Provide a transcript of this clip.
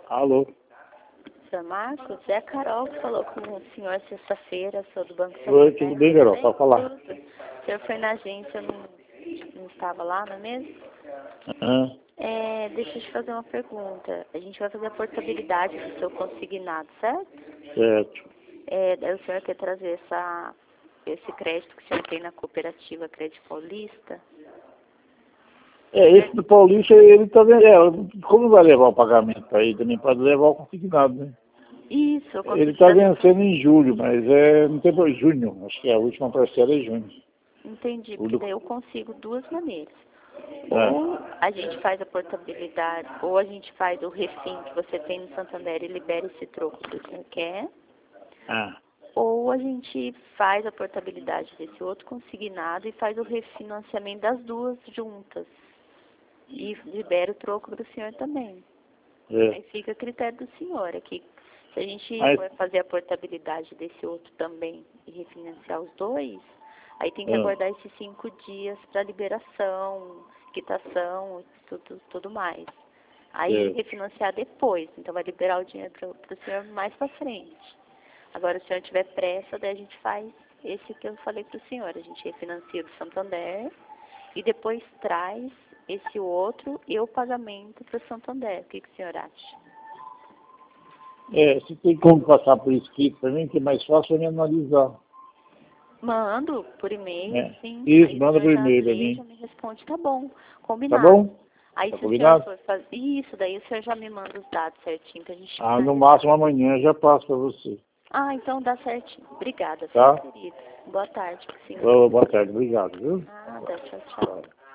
Alô? Sr. Marcos, é a Carol que falou com o senhor sexta-feira, sou do Banco Oi, Santander. tudo bem, Carol? Pode falar. Tudo. O senhor foi na agência, eu não estava lá, não é mesmo? Deixa eu te fazer uma pergunta. A gente vai fazer a portabilidade do seu consignado, certo? Certo. Daí o senhor quer trazer esse crédito que o senhor tem na cooperativa Crédito Paulista? Esse do Paulista, ele tá vendo. Como vai levar o pagamento aí? Também pode levar o consignado, né? Isso, eu consegui. Ele está vencendo em julho, mas não tem por junho. Acho que a última parcela é junho. Entendi, porque daí eu consigo duas maneiras. É. Ou a gente faz a portabilidade, ou a gente faz o refim que você tem no Santander e libera esse troco que o senhor quer. Ou a gente faz a portabilidade desse outro consignado e faz o refinanciamento das duas juntas. E libera o troco para o senhor também. Aí fica a critério do senhor. Aqui, se a gente for fazer a portabilidade desse outro também e refinanciar os dois, aí tem que aguardar esses 5 dias para liberação, quitação e tudo mais. Aí refinanciar depois. Então vai liberar o dinheiro para o senhor mais para frente. Agora, se o senhor tiver pressa, daí a gente faz esse que eu falei para o senhor. A gente refinancia do Santander e depois traz esse outro e o pagamento para o Santander. O que o senhor acha? Se tem como passar por escrito também, que é mais fácil eu me analisar. Mando por e-mail, sim. Isso, aí manda por e-mail já também. me responde, tá bom, Tá combinado. bom? Aí Tá se o senhor combinado? for fazer isso, daí o senhor já me manda os dados certinho pra gente No finalizar. máximo amanhã eu já passo para você. Então dá certinho. Obrigada, Tá? viu, querido? Boa tarde pro senhor. Boa tarde, obrigado, viu? Nada, tchau, tchau.